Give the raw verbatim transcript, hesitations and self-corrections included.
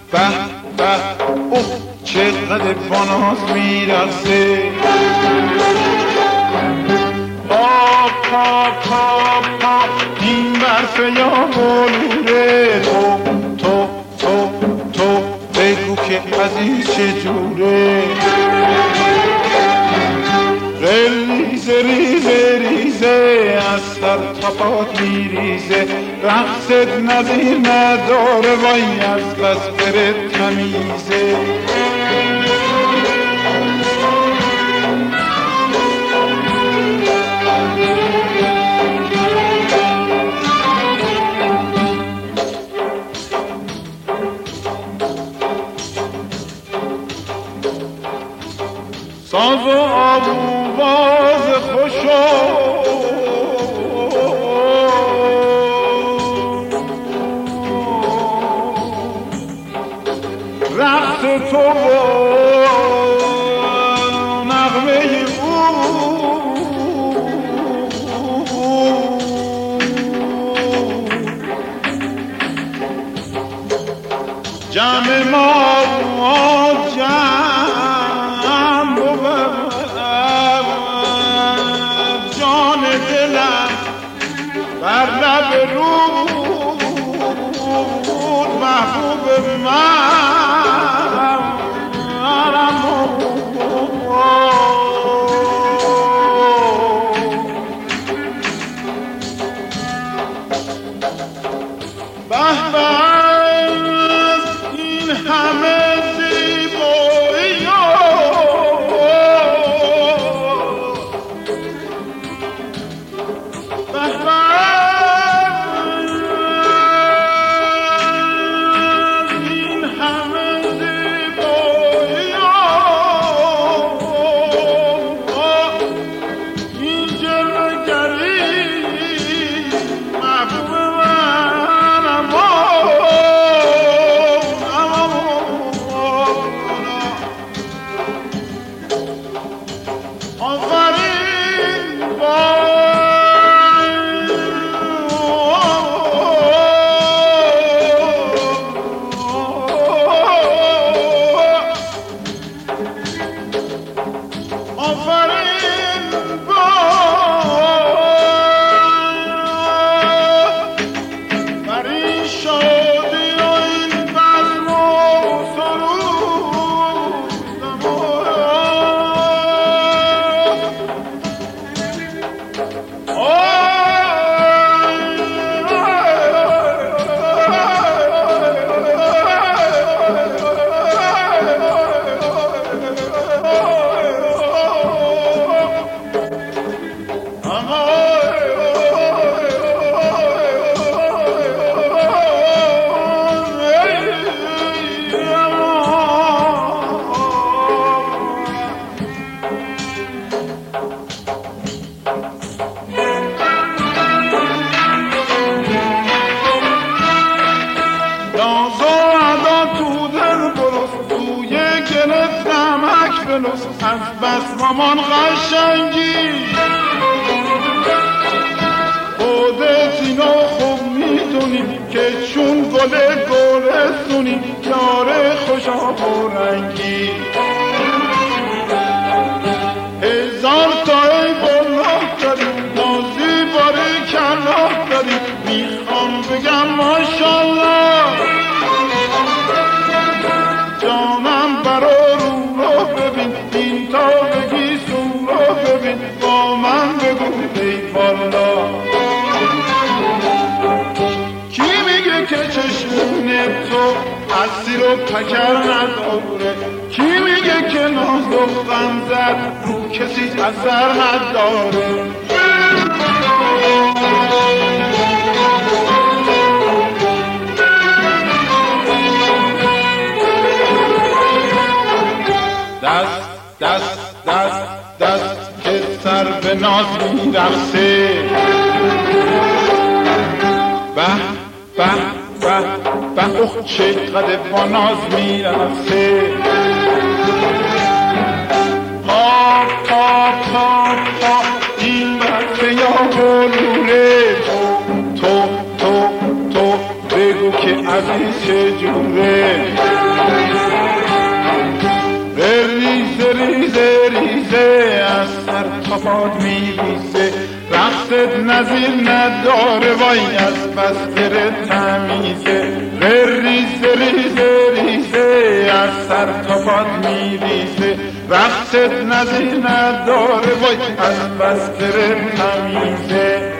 به به اوه چقدر باناز میرسه. پاپ پاپ پاپ پاپ این برفه یا بلوره. تو تو تو تو بگو که از این چجوره. ریزه ریزه ریزه از سر تا پات میریزه. رقصت نظیر نداره وای از بس برت تمیزه. ساز و آواز خوشو رقص تو و نغمه او جمع ما جمع بود جان دلم بر لب رود محبوب من از بس مامان قشنگی خودت اینو خوب میدونی که چون گل گلستونی یاره خوشا و رنگی. هزار تا ای بلاه داری نازی باری کلاه داری میخوام بگم ماشالله جانم برا رو رو ببین این تا بگی سون رو ببین با من بگو ای والا. کی میگه که چشمون تو اسیر و پکر نداره؟ کی میگه که نازک غمزه رو کسی اثر نداره؟ دست دست دست دست که سر به ناز میرقصه. به به به به اخ چقدر با ناز میرقصه. پا پا پا پا این برفه یا بلوره. تو تو تو تو بگو که عزیز چجوره ریزه ریزه ریزه از سر تا پاد میریزه رقصت نظیر نداره وای از بستر تمیزه ریزه ریزه ریزه از سر تا پاد میریزه رقصت نظیر نداره وای از بستر تمیزه